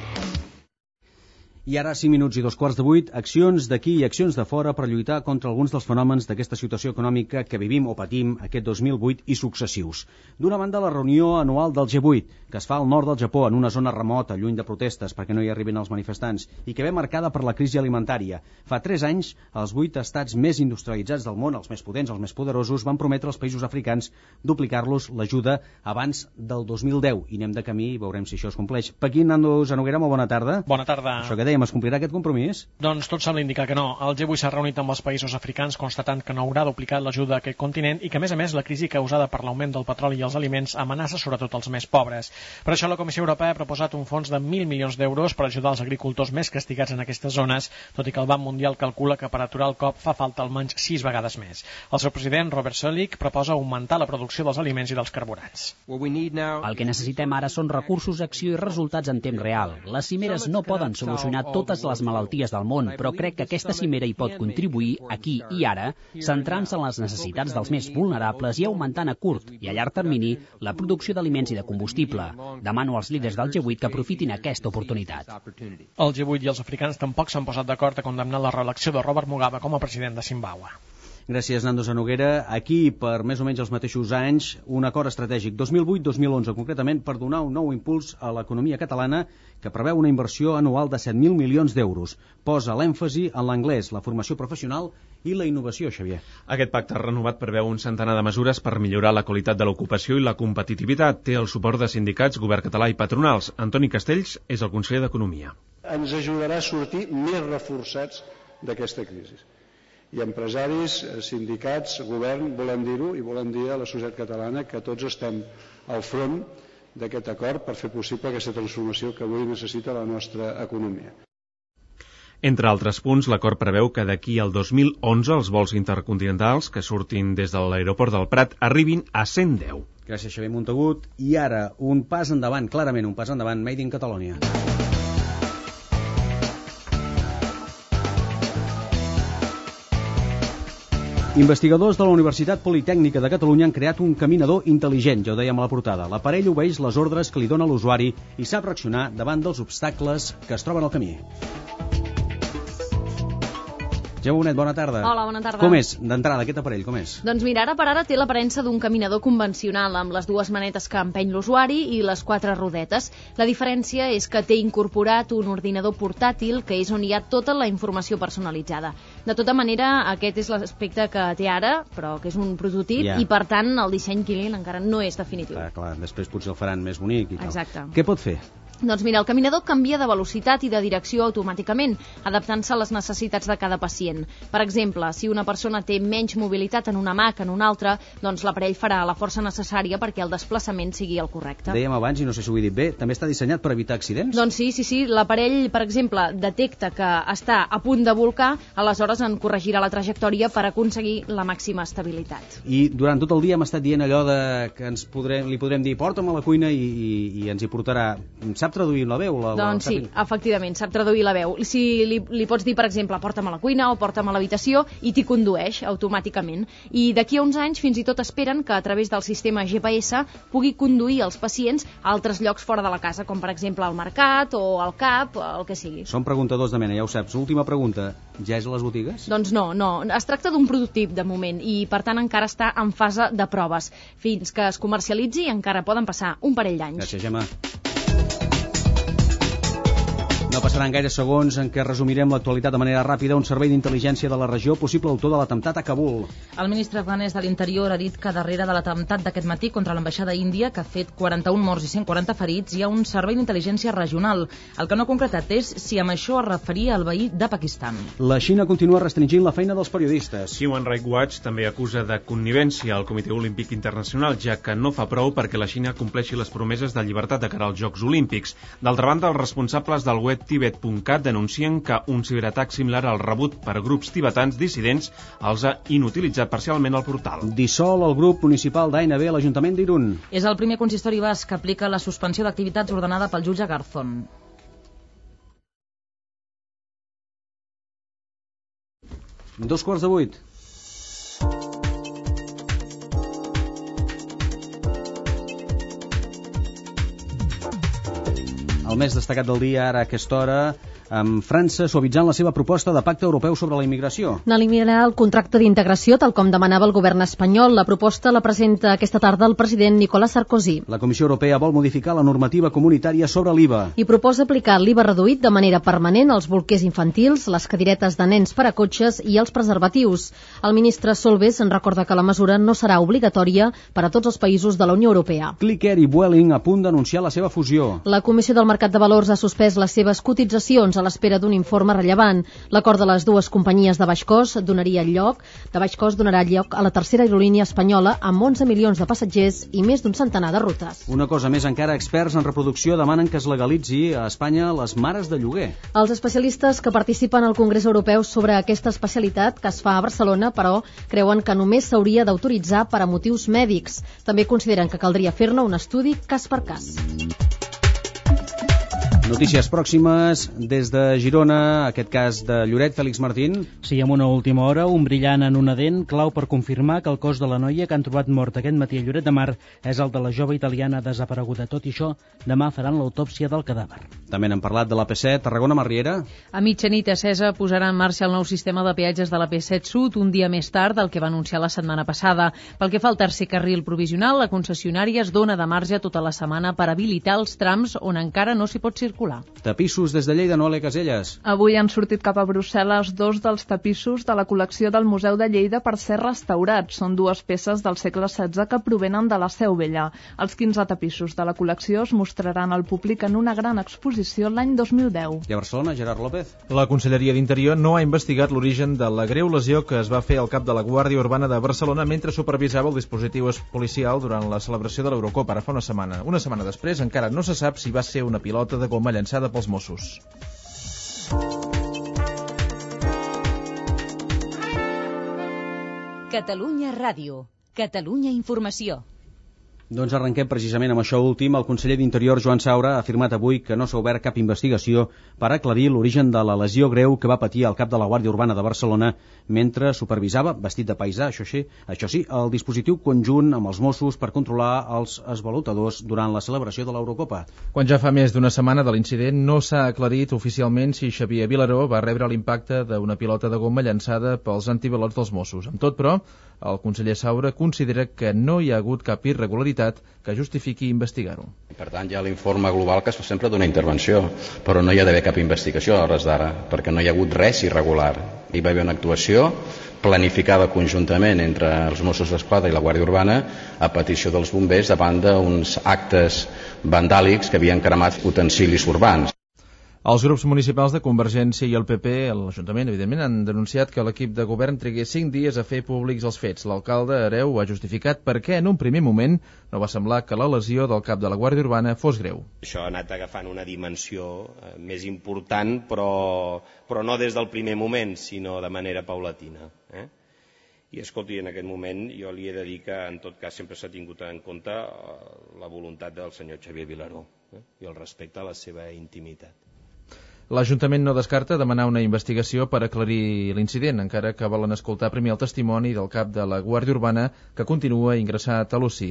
[SPEAKER 1] I ara 5 minuts i 2:15, accions d'aquí i accions de fora per lluitar contra alguns dels fenòmens d'aquesta situació econòmica que vivim o patim aquest 2008 i successius. D'una banda, la reunió anual del G8, que es fa al nord del Japó, en una zona remota, lluny de protestes, perquè no hi arribin els manifestants, i que ve marcada per la crisi alimentària. Fa 3 anys, els 8 estats més industrialitzats del món, els més potents, els més poderosos, van prometre als països africans duplicar-los l'ajuda abans del 2010, i anem de camí i veurem si això es compleix. Pequín, Nando Zanoguera, molt bona tarda.
[SPEAKER 15] Bona tarda.
[SPEAKER 1] Això que dèiem, es complirà aquest compromís?
[SPEAKER 15] Doncs tot sembla indicar que no. El G8 s'ha reunit amb els països africans constatant que no haurà duplicat l'ajuda a aquest continent i que, a més, la crisi causada per l'augment del petroli i els aliments amenaça sobretot els més pobres. Per això la Comissió Europea ha proposat un fons de 1.000 milions d'euros per ajudar els agricultors més castigats en aquestes zones, tot i que el Banc Mundial calcula que per aturar el cop fa falta almenys 6 vegades més. El seu president, Robert Selig, proposa augmentar la producció dels aliments i dels carburants.
[SPEAKER 16] El que necessitem ara són recursos, acció i resultats en temps real. Les cimeres no poden solucionar totes les malalties del món, però crec que aquesta cimera hi pot contribuir aquí i ara, centrant-se en les necessitats dels més vulnerables i augmentant a curt i a llarg termini la producció d'aliments i de combustible. Demano als líders del G8 que aprofitin aquesta oportunitat.
[SPEAKER 15] El G8 i els africans tampoc s'han posat d'acord a condemnar la reelecció de Robert Mugabe com a president de Zimbabwe.
[SPEAKER 1] Gràcies, Nando Zanoguera. Aquí, per més o menys els mateixos anys, un acord estratègic 2008-2011, concretament, per donar un nou impuls a l'economia catalana que preveu una inversió anual de 7.000 milions d'euros. Posa l'èmfasi en l'anglès, la formació professional i la innovació, Xavier.
[SPEAKER 30] Aquest pacte renovat preveu un centenar de mesures per millorar la qualitat de l'ocupació i la competitivitat. Té el suport de sindicats, govern català i patronals. Antoni Castells és el conseller d'Economia.
[SPEAKER 17] Ens ajudarà a sortir més reforçats d'aquesta crisi. I empresaris, sindicats, govern, volem dir-ho i volem dir a la societat catalana que tots estem al front d'aquest acord per fer possible aquesta transformació que avui necessita la nostra economia.
[SPEAKER 30] Entre altres punts, l'acord preveu que d'aquí al 2011 els vols intercontinentals que surtin des de l'aeroport del Prat arribin a 110.
[SPEAKER 1] Gràcies, Xavier Montagut. I ara, un pas endavant, clarament un pas endavant, Made in Catalonia. Investigadors de la Universitat Politècnica de Catalunya han creat un caminador intel·ligent, ja ho dèiem a la portada. L'aparell obeeix les ordres que li dona l'usuari i sap reaccionar davant dels obstacles que es troben al camí. Gemma Bonet, bona tarda.
[SPEAKER 18] Hola, bona tarda.
[SPEAKER 1] Com és, d'entrada, aquest aparell, com és?
[SPEAKER 18] Doncs mira, ara per ara té l'aparença d'un caminador convencional, amb les dues manetes que empeny l'usuari i les 4 rodetes. La diferència és que té incorporat un ordinador portàtil, que és on hi ha tota la informació personalitzada. De tota manera, aquest és l'aspecte que té ara, però que és un prototip, i per tant el disseny Kilian encara no és definitiu.
[SPEAKER 1] Clar, després potser el faran més bonic i tal.
[SPEAKER 18] Exacte.
[SPEAKER 1] Què pot fer?
[SPEAKER 18] Doncs mira, el caminador canvia de velocitat i de direcció automàticament, adaptant-se a les necessitats de cada pacient. Per exemple, si una persona té menys mobilitat en una mà que en una altra, doncs l'aparell farà la força necessària perquè el desplaçament sigui el correcte.
[SPEAKER 1] Dèiem abans, i no sé si ho he dit bé, també està dissenyat per evitar accidents?
[SPEAKER 18] Doncs sí. L'aparell, per exemple, detecta que està a punt de volcar, aleshores en corregirà la trajectòria per aconseguir la màxima estabilitat.
[SPEAKER 1] I durant tot el dia hem estat dient allò de que li podrem dir porta'm a la cuina i ens hi portarà. Sap traduir la veu?
[SPEAKER 18] Doncs sí, efectivament, sap traduir la veu. Si li pots dir, per exemple, porta'm a la cuina o porta'm a l'habitació, i t'hi condueix automàticament. I d'aquí a uns anys fins i tot esperen que a través del sistema GPS pugui conduir els pacients a altres llocs fora de la casa, com per exemple al mercat o al CAP, el que sigui.
[SPEAKER 1] Són preguntadors de mena, ja ho saps. Última pregunta, ja és a les botigues?
[SPEAKER 18] Doncs no. Es tracta d'un prototip de moment i per tant encara està en fase de proves. Fins que es comercialitzi encara poden passar un parell d'anys.
[SPEAKER 1] Gràcies, Gemma. No passaran gaires segons en què resumirem l'actualitat de manera ràpida. Un servei d'intel·ligència de la regió, possible autor de l'atemptat a Kabul.
[SPEAKER 4] El ministre afganès de l'Interior ha dit que darrere de l'atemptat d'aquest matí contra l'ambaixada índia, que ha fet 41 morts i 140 ferits, hi ha un servei d'intel·ligència regional. El que no ha concretat és si amb això es referia al veí de Pakistan.
[SPEAKER 1] La Xina continua restringint la feina dels periodistes.
[SPEAKER 6] Human Rights Watch també acusa de connivència al Comitè Olímpic Internacional, ja que no fa prou perquè la Xina compleixi les promeses de llibertat de cara als Jocs Olímpics. D'altra banda, els responsables del web Tibet.cat denuncien que un ciberatac similar al rebut per grups tibetans dissidents els ha inutilitzat parcialment el portal.
[SPEAKER 1] Dissol el grup municipal d'ANB a l'Ajuntament d'Irun.
[SPEAKER 4] És el primer consistori basc que aplica la suspensió d'activitats ordenada pel jutge Garzón.
[SPEAKER 1] Dos quarts de 8. El més destacat del dia ara a aquesta hora, amb França suavitzant la seva proposta de pacte europeu sobre la immigració.
[SPEAKER 18] N'eliminar el contracte d'integració, tal com demanava el govern espanyol. La proposta la presenta aquesta tarda el president Nicolas Sarkozy.
[SPEAKER 1] La Comissió Europea vol modificar la normativa comunitària sobre l'IVA.
[SPEAKER 18] I proposa aplicar l'IVA reduït de manera permanent als bolquers infantils, les cadires de nens per a cotxes i els preservatius. El ministre Solbes en recorda que la mesura no serà obligatòria per a tots els països de la Unió Europea.
[SPEAKER 1] Clicker i Vueling a punt d'anunciar la seva fusió.
[SPEAKER 18] La Comissió del Mercat de Valors ha suspès les seves cotitzacions a l'espera d'un informe rellevant. L'acord de les dues companyies de baix cost donarà lloc a la tercera aerolínia espanyola amb 11 milions de passatgers i més d'un centenar de rutes.
[SPEAKER 1] Una cosa més encara, experts en reproducció demanen que es legalitzi a Espanya les mares de lloguer.
[SPEAKER 18] Els especialistes que participen al Congrés Europeu sobre aquesta especialitat, que es fa a Barcelona, però creuen que només s'hauria d'autoritzar per a motius mèdics. També consideren que caldria fer-ne un estudi cas per cas.
[SPEAKER 1] Notícies pròximes des de Girona, aquest cas de Lloret, Fèlix Martín.
[SPEAKER 8] Sí, amb una última hora, un brillant en una dent, clau per confirmar que el cos de la noia que han trobat mort aquest matí a Lloret de Mar és el de la jove italiana desapareguda. Tot i això, demà faran l'autòpsia del cadàver.
[SPEAKER 1] També n'hem parlat de l'AP7, Tarragona-Marriera.
[SPEAKER 4] A mitjanit Acesa posarà en marxa el nou sistema de peatges de l'AP7 Sud un dia més tard del que va anunciar la setmana passada. Pel que fa al tercer carril provisional, la concessionària es dona de marge tota la setmana per habilitar els trams on encara no s'hi pot circular.
[SPEAKER 1] Tapissos des de Lleida, Noelia Caselles.
[SPEAKER 9] Avui han sortit cap a Brussel·les dos dels tapissos de la col·lecció del Museu de Lleida per ser restaurats. Són dues peces del segle XVI que provenen de la Seu Vella. Els 15 tapissos de la col·lecció es mostraran al públic en una gran exposició l'any 2010.
[SPEAKER 1] I a Barcelona, Gerard López.
[SPEAKER 10] La Conselleria d'Interior no ha investigat l'origen de la greu lesió que es va fer al cap de la Guàrdia Urbana de Barcelona mentre supervisava el dispositiu policial durant la celebració de l'Eurocopa ara fa una setmana. Una setmana després encara no se sap si va ser una pilota de goma llançada pels Mossos.
[SPEAKER 2] Catalunya Ràdio. Catalunya Informació.
[SPEAKER 1] Doncs arrenquem precisament amb això últim. El conseller d'Interior, Joan Saura, ha afirmat avui que no s'ha obert cap investigació per aclarir l'origen de la lesió greu que va patir el cap de la Guàrdia Urbana de Barcelona mentre supervisava, vestit de paisà, això sí, el dispositiu conjunt amb els Mossos per controlar els esvalotadors durant la celebració de l'Eurocopa.
[SPEAKER 10] Quan ja fa més d'una setmana de l'incident, no s'ha aclarit oficialment si Xavier Vilaró va rebre l'impacte d'una pilota de goma llançada pels antivelots dels Mossos. Amb tot, però, el conseller Saura considera que no hi ha hagut cap irregularitat que justifiqui investigar-ho.
[SPEAKER 19] Per tant, hi ha l'informe global que es fa sempre d'una intervenció, però no hi ha d'haver cap investigació a hores d'ara, perquè no hi ha hagut res irregular. Hi va haver una actuació planificada conjuntament entre els Mossos d'Esquadra i la Guàrdia Urbana a petició dels bombers davant d'uns actes vandàlics que havien cremat utensilis urbans.
[SPEAKER 10] Els grups municipals de Convergència i el PP, l'Ajuntament, evidentment, han denunciat que l'equip de govern trigués 5 dies a fer públics els fets. L'alcalde Hereu ha justificat perquè en un primer moment no va semblar que la lesió del cap de la Guàrdia Urbana fos greu.
[SPEAKER 20] Això ha anat agafant una dimensió més important, però no des del primer moment, sinó de manera paulatina. I escolti, en aquest moment jo li he de dir que en tot cas sempre s'ha tingut en compte la voluntat del senyor Xavier Vilaró i el respecte a la seva intimitat.
[SPEAKER 10] L'Ajuntament no descarta demanar una investigació per aclarir l'incident, encara que volen escoltar primer el testimoni del cap de la Guàrdia Urbana que continua ingressat a l'UCI.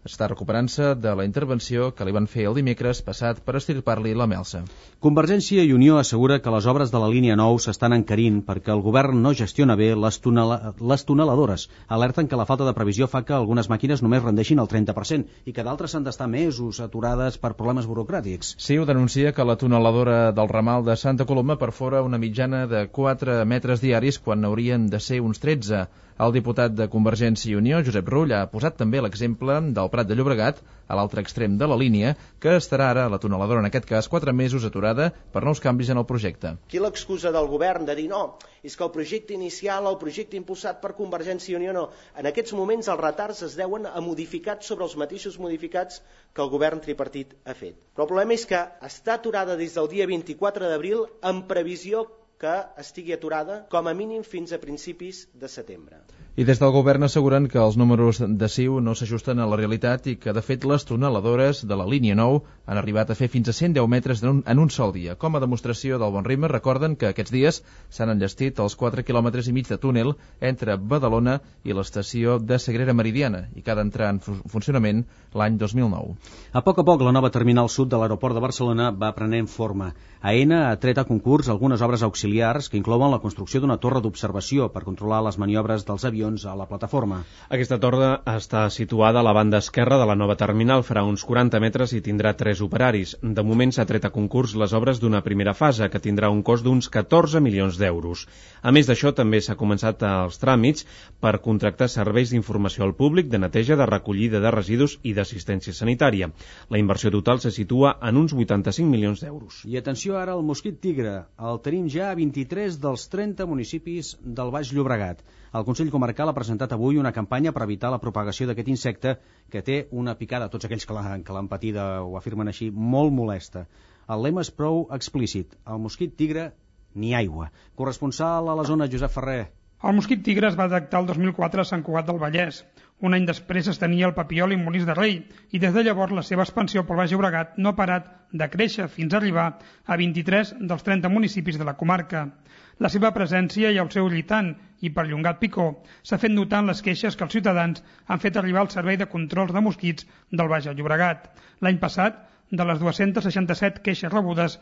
[SPEAKER 10] està recuperant-se de la intervenció que li van fer el dimecres passat per estirpar-li la melsa.
[SPEAKER 1] Convergència i Unió assegura que les obres de la línia 9 s'estan encarint perquè el govern no gestiona bé les tuneladores. Alerten que la falta de previsió fa que algunes màquines només rendeixin el 30% i que d'altres s'han d'estar mesos aturades per problemes burocràtics.
[SPEAKER 10] Sí, ho denuncia que la tuneladora del ramal de Santa Coloma perfora una mitjana de 4 metres diaris quan n'haurien de ser uns 13. El diputat de Convergència i Unió, Josep Rull, ha posat també l'exemple del Prat de Llobregat, a l'altre extrem de la línia, que estarà ara, la tuneladora en aquest cas, 4 mesos aturada per nous canvis en el projecte.
[SPEAKER 11] Aquí l'excusa del govern de dir no, és que el projecte inicial, el projecte impulsat per Convergència i Unió, no. En aquests moments els retards es deuen a modificats sobre els mateixos modificats que el govern tripartit ha fet. Però el problema és que està aturada des del dia 24 d'abril en previsió que estigui aturada com a mínim fins a principis de setembre.
[SPEAKER 10] I des del govern asseguren que els números de CiU no s'ajusten a la realitat i que, de fet, les tuneladores de la línia 9 han arribat a fer fins a 110 metres en un sol dia. Com a demostració del bon ritme, recorden que aquests dies s'han enllestit els 4,5 quilòmetres de túnel entre Badalona i l'estació de Sagrera Meridiana i que ha d'entrar en funcionament l'any 2009.
[SPEAKER 1] A poc, la nova terminal sud de l'aeroport de Barcelona va prenent forma. AENA ha tret a concurs algunes obres auxiliars que inclouen la construcció d'una torre d'observació per controlar les maniobres dels avions a la plataforma.
[SPEAKER 6] Aquesta torre està situada a la banda esquerra de la nova terminal, farà uns 40 metres i tindrà 3 operaris. De moment s'ha tret a concurs les obres d'una primera fase, que tindrà un cost d'uns 14 milions d'euros. A més d'això, també s'ha començat els tràmits per contractar serveis d'informació al públic, de neteja, de recollida de residus i d'assistència sanitària. La inversió total se situa en uns 85 milions d'euros.
[SPEAKER 1] I atenció ara al mosquit tigre. El tenim ja a 23 dels 30 municipis del Baix Llobregat. El Consell Comarcal ha presentat avui una campanya per evitar la propagació d'aquest insecte que té una picada, tots aquells que l'han patida ho afirmen així, molt molesta. El lema és prou explícit. El mosquit tigre, ni aigua. Corresponsal a la zona, Josep Ferrer.
[SPEAKER 13] El mosquit tigre es va detectar el 2004 a Sant Cugat del Vallès. Un any després es tenia el papiol i Molins de Rei, i des de llavors la seva expansió pel Baix Llobregat no ha parat de créixer fins a arribar a 23 dels 30 municipis de la comarca. La seva presència i el seu lluitant i perllongat picor s'ha fet notar en les queixes que els ciutadans han fet arribar al Servei de Controls de Mosquits del Baix Llobregat. L'any passat, de les 267 queixes rebudes,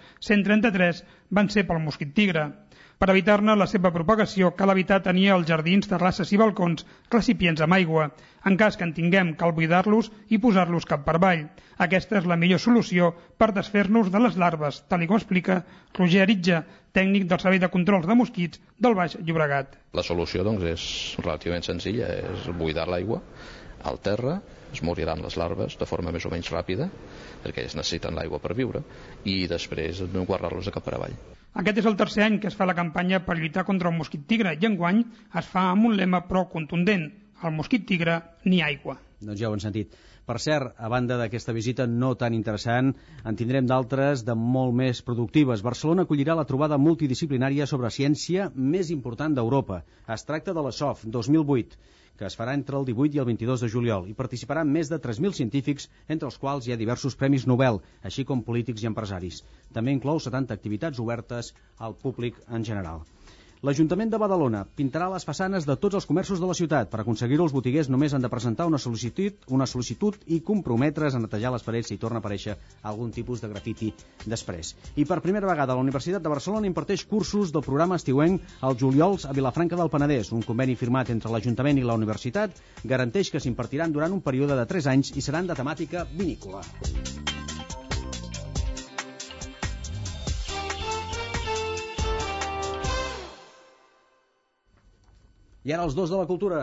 [SPEAKER 13] 133 van ser pel mosquit tigre. Per evitar-ne la seva propagació, cal evitar tenir als jardins, terrasses i balcons recipients amb aigua. En cas que en tinguem, cal buidar-los i posar-los cap per avall. Aquesta és la millor solució per desfer-nos de les larves, tal com explica Roger Aritja, tècnic del Servei de Controls de Mosquits del Baix Llobregat.
[SPEAKER 14] La solució és relativament senzilla, és buidar l'aigua al terra, es moriran les larves de forma més o menys ràpida, perquè ells necessiten l'aigua per viure, i després guardar-los a cap per avall.
[SPEAKER 13] Aquest és el tercer any que es fa la campanya per lluitar contra el mosquit tigre i enguany es fa amb un lema prou contundent: el mosquit tigre, ni aigua.
[SPEAKER 1] Doncs ja ho hem sentit. Per cert, a banda d'aquesta visita no tan interessant, en tindrem d'altres de molt més productives. Barcelona acollirà la trobada multidisciplinària sobre ciència més important d'Europa. Es tracta de la SOF 2008, que es farà entre el 18 i el 22 de juliol, i participaran més de 3.000 científics, entre els quals hi ha diversos premis Nobel, així com polítics i empresaris. També inclou 70 activitats obertes al públic en general. L'Ajuntament de Badalona pintarà les façanes de tots els comerços de la ciutat. Per aconseguir-ho, els botiguers només han de presentar una sol·licitud i comprometre's a netejar les parets si torna a aparèixer algun tipus de grafiti després. I per primera vegada la Universitat de Barcelona imparteix cursos del programa estiuenc als juliols a Vilafranca del Penedès. Un conveni firmat entre l'Ajuntament i la Universitat garanteix que s'impartiran durant un període de 3 anys i seran de temàtica vinícola. I ara els dos de la cultura.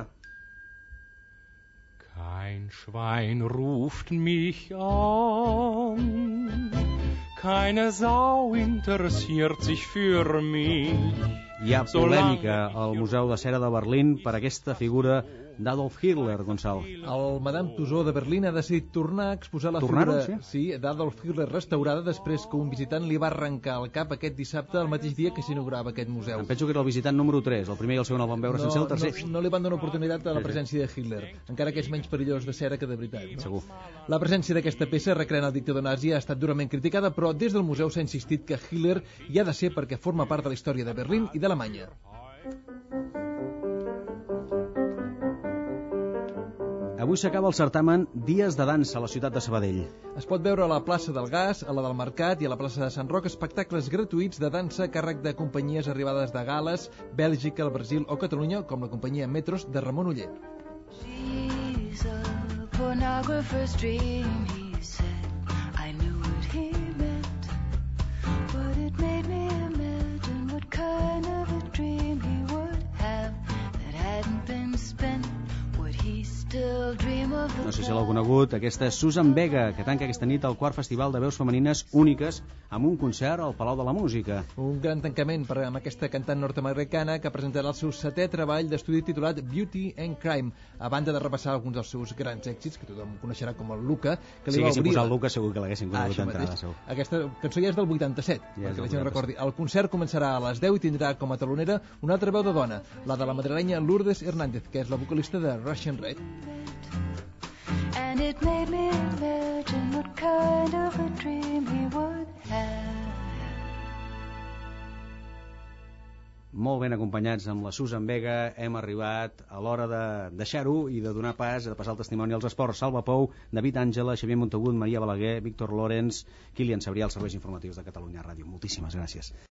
[SPEAKER 21] Kein Schwein ruft mich an, keine Sau interessiert sich für mich.
[SPEAKER 1] Hi ha polèmica al Museu de Cera de Berlín per aquesta figura d'Adolf Hitler, Gonçal.
[SPEAKER 10] El Madame Tussauds de Berlín ha decidit tornar a exposar la figura d'Adolf Hitler restaurada després que un visitant li va arrencar el cap aquest dissabte, el mateix dia que s'inaugurava aquest museu.
[SPEAKER 1] Em penso que era el visitant número 3, el primer i el segon el van veure sense el tercer.
[SPEAKER 10] No li van donar oportunitat a la presència de Hitler, encara que és menys perillós de cera que de veritat. No?
[SPEAKER 1] Segur. La
[SPEAKER 10] presència d'aquesta peça recreant el dictador nazi ha estat durament criticada, però des del museu s'ha insistit que Hitler hi ha de ser perquè forma part de la història de Berlín i de l'Alemanya.
[SPEAKER 1] Avui s'acaba el certamen Dies de Dansa a la ciutat de Sabadell.
[SPEAKER 10] Es pot veure a la plaça del Gas, a la del Mercat i a la plaça de Sant Roc espectacles gratuïts de dansa a càrrec de companyies arribades de Gal·les, Bèlgica, el Brasil o Catalunya, com la companyia Metros de Ramon Oller.
[SPEAKER 3] She's a pornographer's dream, he said. I knew what he meant, but it made me imagine what kind of a dream he would have that hadn't been spent.
[SPEAKER 1] No sé si l'heu conegut, aquesta és Susan Vega, que tanca aquesta nit el quart festival de veus femenines úniques amb un concert al Palau de la Música.
[SPEAKER 10] Un gran tancament amb aquesta cantant nord-americana que presentarà el seu 7è treball d'estudi titulat Beauty and Crime, a banda de repassar alguns dels seus grans èxits, que tothom coneixerà com el Luca, que li va obrir...
[SPEAKER 1] Si haguessin posat el Luca segur que l'haguessin conegut d'entrada.
[SPEAKER 10] Aquesta cançó ja és del 87, perquè la gent recordi. El concert començarà a les 10 i tindrà com a talonera una altra veu de dona, la de la madrilenya Lourdes Hernández, que és la vocalista de Russian Red.
[SPEAKER 3] And it made me imagine what kind of a dream he would have.
[SPEAKER 1] Molt ben acompanyats amb la Susan Vega, hem arribat a l'hora de deixar-ho i de donar pas, de passar el testimoni als esports. Salva Pou, David Àngela, Xavier Montagut, Maria Balaguer, Víctor Lorenz, Kilian Sabrià, els serveis informatius de Catalunya Ràdio. Moltíssimes gràcies.